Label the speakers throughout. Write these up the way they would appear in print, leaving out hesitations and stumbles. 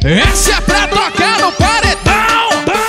Speaker 1: Esse é pra tocar no paredão.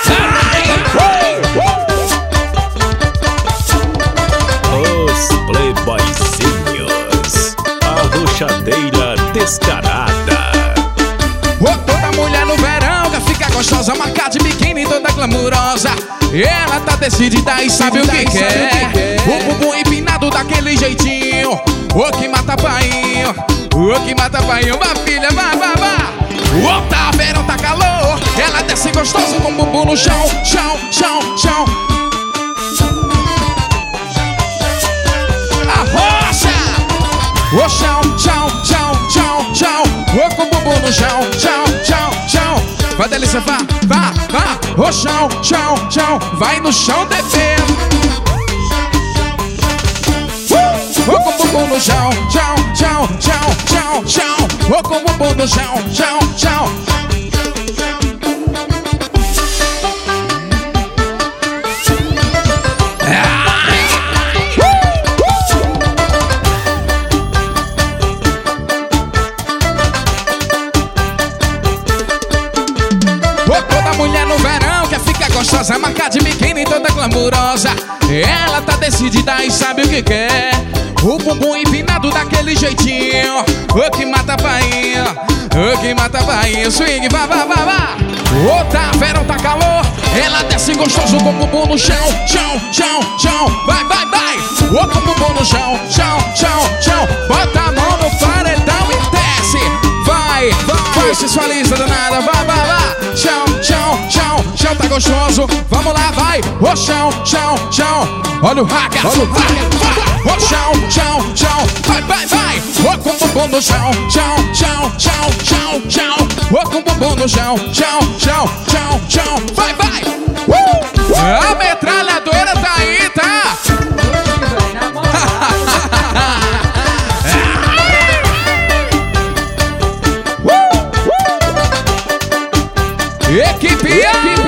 Speaker 2: Os playboyzinhos, a roxadeira descarada.
Speaker 1: Toda mulher no verão que fica gostosa, marcada de biquíni toda glamurosa. Ela tá decidida e sabe o que quer. O bumbum empinado daquele jeitinho, o que mata painho, o que mata painho. Vá filha, vá, vá, vá. Tá verão, tá calor. Ela desce gostoso com o bumbum no chão, chão, chão, chão. Arrocha! O chão, chão, chão, chão, chão. Com o bumbum no chão, chão, chão, chão. Vai delícia, vá, vá, vá. O chão, chão, chão. Vai no chão, bebê. Com o bumbum no chão, chão, chão, chão, chão, chão. Com o bumbum no chão, chão, chão. Toda mulher no verão quer ficar gostosa, marcada de biquíni toda glamurosa. Ela tá decidida e sabe o que quer. O bumbum empinado daquele jeitinho, o que mata painho, o que mata painho. Swing, vá, vá, vá, vá. Tá verão, tá calor. Ela desce gostoso com o bumbum no chão, chão, chão, chão. Vai, vai, vai. Com o bumbum no chão, chão, chão, chão. Bota a mão no paredão e desce. Vai, vai, sensualiza danada. Vai, vai, vai. Chão, chão, chão, chão, tá gostoso. Vamos lá, vai. O chão, chão, chão. Olha o hacker, vai, vai. O chão, chão, chão. Vai, vai, vai. O com o bumbum no chão, chão, chão, chão, chão, chão. O com o bumbum no chão, chão, chão, chão, chão. Vai, vai. A metralhadora tá aí, tá? Equipe